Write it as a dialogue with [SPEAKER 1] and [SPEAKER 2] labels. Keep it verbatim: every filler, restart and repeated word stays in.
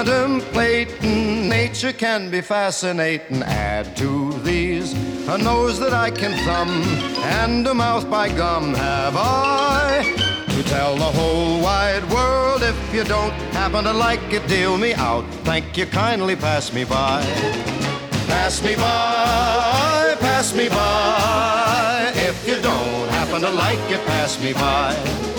[SPEAKER 1] contemplating. Nature can be fascinating. Add to these a nose that I can thumb and a mouth, by gum, have I to tell the whole wide world. If you don't happen to like it, deal me out. Thank you, kindly pass me by. Pass me by, pass me by. If you don't happen to like it, pass me by.